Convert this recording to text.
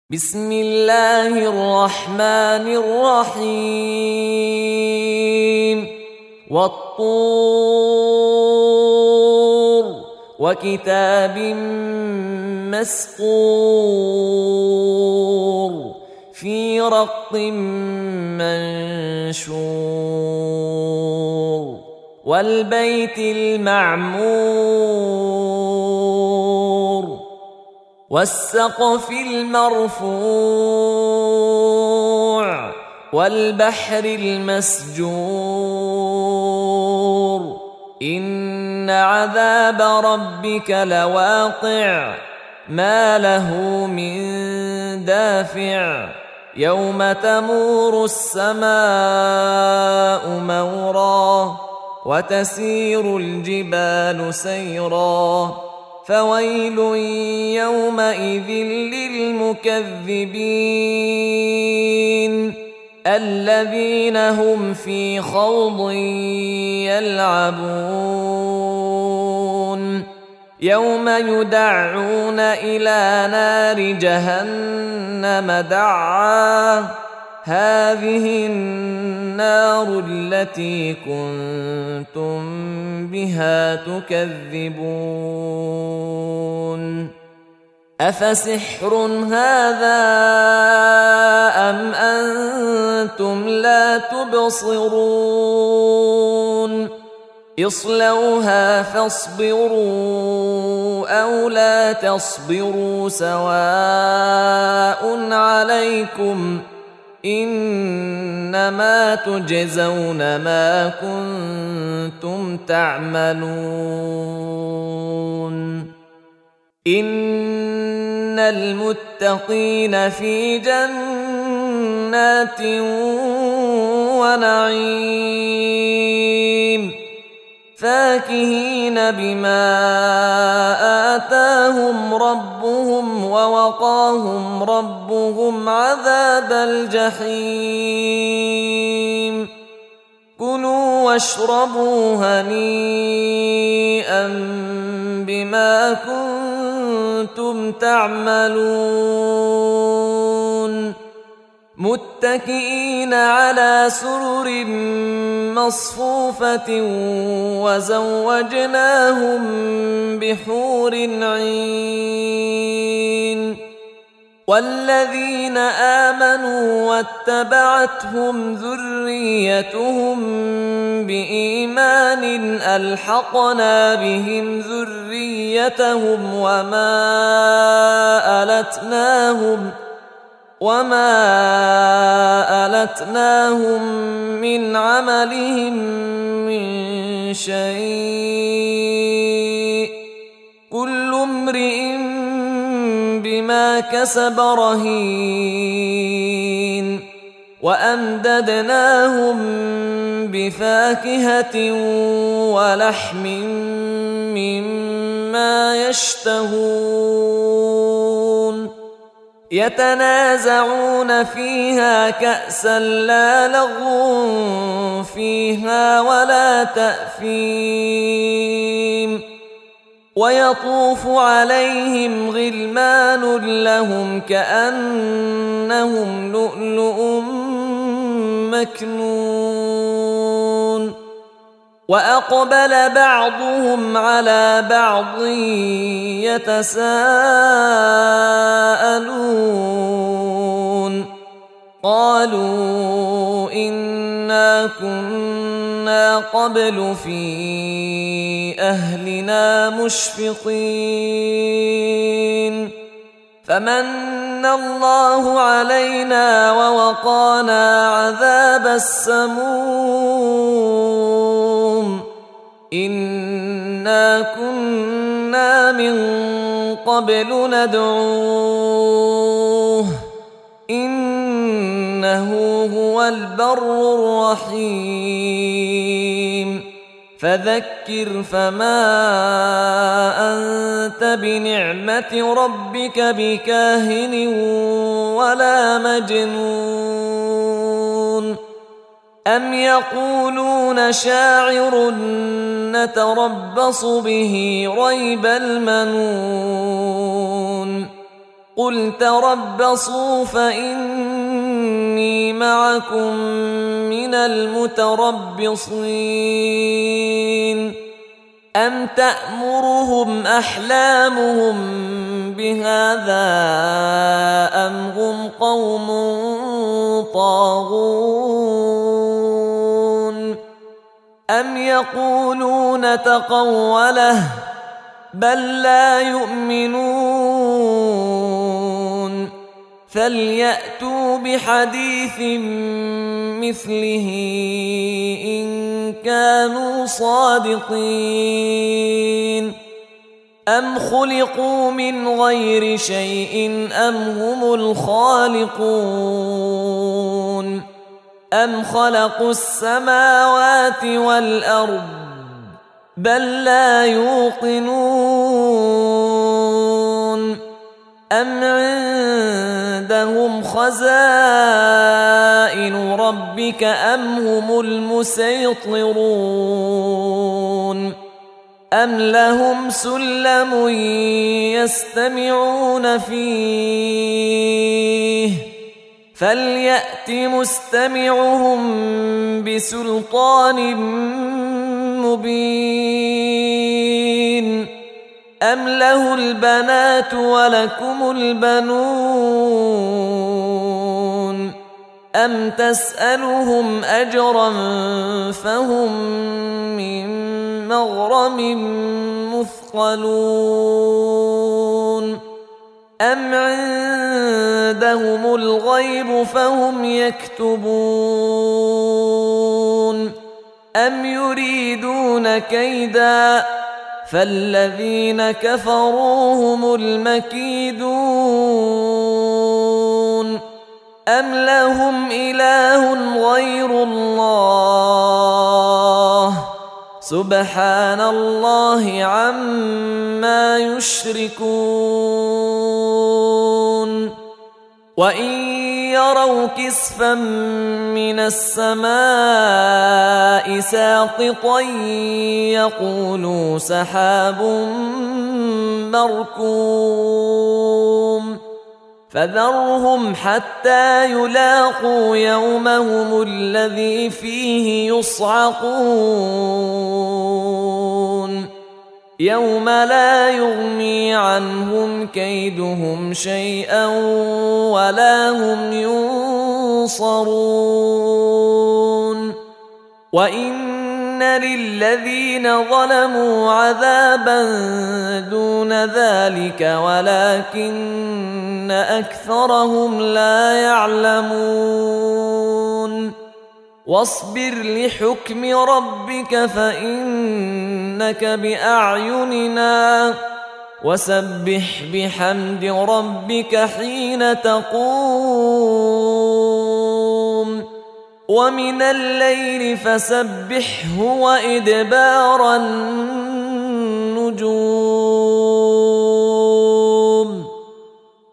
بسم الله الرحمن الرحيم والطور وكتاب مسطور في رق منشور والبيت المعمور والسقف المرفوع والبحر المسجور إن عذاب ربك لواقع ما له من دافع يوم تمور السماء مورا وتسير الجبال سيرا فويل يومئذ للمكذبين الذين هم في خوض يلعبون يوم يدعون إلى نار جهنم دعا هذه النار التي كنتم بها تكذبون أفسحر هذا أم أنتم لا تبصرون اصلوها فاصبروا أو لا تصبروا سواء عليكم إنما تجزون ما كنتم تعملون إن المتقين في جنات ونعيم فاكهين بما آتاهم ربهم ووقاهم ربهم عذاب الجحيم كلوا واشربوا هنيئا بما كنتم تعملون متكئين على سرر مصفوفة وزوجناهم بحور عين والذين آمنوا واتبعتهم ذريتهم بإيمان ألحقنا بهم ذريتهم وما ألتناهم من عملهم من شيء كل امرئ بما كسب رهين وأمددناهم بفاكهة ولحم مما يشتهون يتنازعون فيها كأسا لا لغو فيها ولا تأثيم ويطوف عليهم غلمان لهم كأنهم لؤلؤ مكنون وأقبل بعضهم على بعض يتساءلون قالوا إنا كنا قبل في أهلنا مشفقين فمن الله علينا ووقانا عذاب السموم إنا كنا من قبل ندعوه إنه هو البر الرحيم فذكر فما أنت بنعمة ربك بكاهن ولا مجنون أم يقولون شاعر نتربص به ريب المنون قل تربصوا فإني معكم من المتربصين أم تأمرهم أحلامهم بهذا أم هم قوم طاغون أم يقولون تقوله بل لا يؤمنون فليأتوا بحديث مثله إن كانوا صادقين أم خلقوا من غير شيء أم هم الخالقون أم خلقوا السماوات والأرض بل لا يوقنون أم عندهم خزائن ربك أم هم المسيطرون أم لهم سلم يستمعون فيه فليأت مستمعهم بسلطان مبين أم له البنات ولكم البنون أم تسألهم أجرا فهم من مغرم مثقلون أم عندهم الغيب فهم يكتبون أم يريدون كيدا فالذين كفروا هم المكيدون أم لهم إله غير الله سبحان الله عما يشركون وإن يروا كسفا من السماء ساقطا يقولوا سحاب مركوم فذرهم حتى يلاقوا يومهم الذي فيه يصعقون يوم لا يغني عنهم كيدهم شيئا ولا هم ينصرون وإن للذين ظلموا عذابا دون ذلك ولكن أكثرهم لا يعلمون واصبر لحكم ربك فإنك بأعيننا وسبح بحمد ربك حين تقوم ومن الليل فسبحه وإدبار النجوم